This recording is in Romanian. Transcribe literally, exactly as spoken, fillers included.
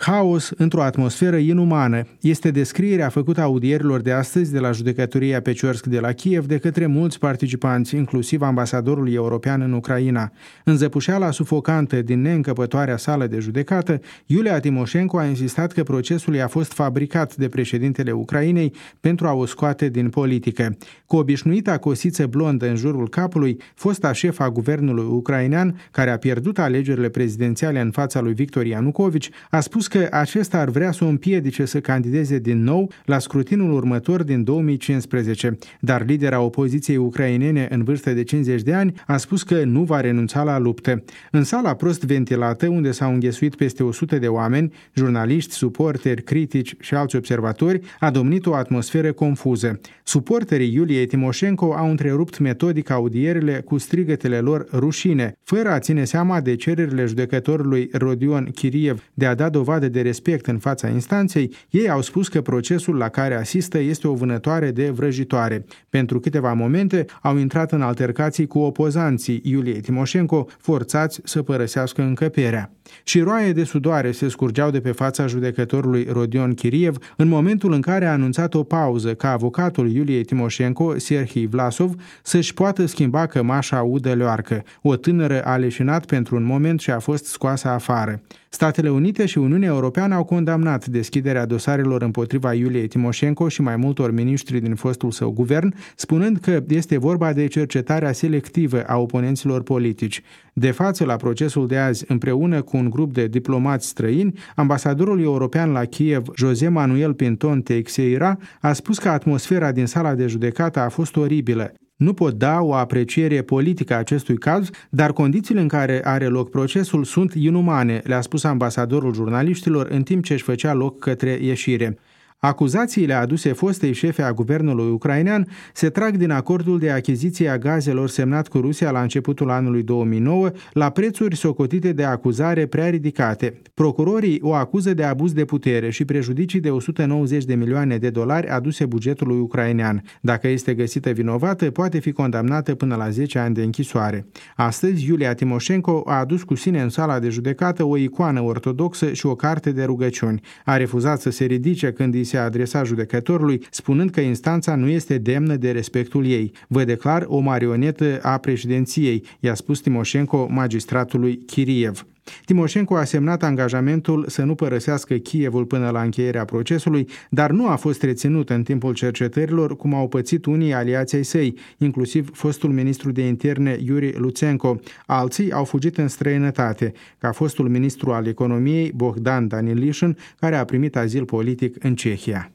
Haos într-o atmosferă inumană este descrierea făcută audierilor de astăzi de la judecătoria Peciorsk de la Kiev de către mulți participanți, inclusiv ambasadorul european în Ucraina. În zăpușeala sufocantă din neîncăpătoarea sală de judecată, Iulia Timoșenko a insistat că procesul i-a fost fabricat de președintele Ucrainei pentru a o scoate din politică. Cu obișnuita cosiță blondă în jurul capului, fosta șefa a guvernului ucrainean, care a pierdut alegerile prezidențiale în fața lui Victor Ianucovici, a spus că acesta ar vrea să o împiedice să candideze din nou la scrutinul următor din două mii cincisprezece, dar lidera opoziției ucrainene în vârstă de cincizeci de ani a spus că nu va renunța la luptă. În sala prost ventilată, unde s-au înghesuit peste o sută de oameni, jurnaliști, suporteri, critici și alți observatori, a domnit o atmosferă confuză. Suporterii Iuliei Timoșenko au întrerupt metodic audierile cu strigătele lor rușine, fără a ține seama de cererile judecătorului Rodion Chiriev de a da dovadă de respect în fața instanței. Ei au spus că procesul la care asistă este o vânătoare de vrăjitoare. Pentru câteva momente au intrat în altercații cu opozanții Iuliei Timoșenko, forțați să părăsească încăperea. Și roaie de sudoare se scurgeau de pe fața judecătorului Rodion Chiriev în momentul în care a anunțat o pauză ca avocatul Iuliei Timoșenko, Serhii Vlasov, să-și poată schimba cămașa udă leoarcă. O tânără a leșinat pentru un moment și a fost scoasă afară. Statele Unite și Uniunea Europeană au condamnat deschiderea dosarelor împotriva Iuliei Timoșenko și mai multor miniștri din fostul său guvern, spunând că este vorba de cercetarea selectivă a oponenților politici. De față la procesul de azi, împreună cu un grup de diplomați străini, ambasadorul european la Kiev, José Manuel Pinton Teixeira, a spus că atmosfera din sala de judecată a fost oribilă. Nu pot da o apreciere politică a acestui caz, dar condițiile în care are loc procesul sunt inumane, le-a spus ambasadorul jurnaliștilor în timp ce își făcea loc către ieșire. Acuzațiile aduse fostei șefe a guvernului ucrainean se trag din acordul de achiziție a gazelor semnat cu Rusia la începutul anului două mii nouă, la prețuri socotite de acuzare prea ridicate. Procurorii o acuză de abuz de putere și prejudicii de o sută nouăzeci de milioane de dolari aduse bugetului ucrainean. Dacă este găsită vinovată, poate fi condamnată până la zece ani de închisoare. Astăzi, Iulia Timoșenko a adus cu sine în sala de judecată o icoană ortodoxă și o carte de rugăciuni. A refuzat să se ridice când îi se adresa judecătorului, spunând că instanța nu este demnă de respectul ei. Vă declar o marionetă a președinției, i-a spus Timoșenko magistratului Chiriev. Timoșenko a semnat angajamentul să nu părăsească Kievul până la încheierea procesului, dar nu a fost reținut în timpul cercetărilor, cum au pățit unii aliații săi, inclusiv fostul ministru de interne Iuri Lutsenko. Alții au fugit în străinătate, ca fostul ministru al economiei Bohdan Danilișin, care a primit azil politic în Cehia.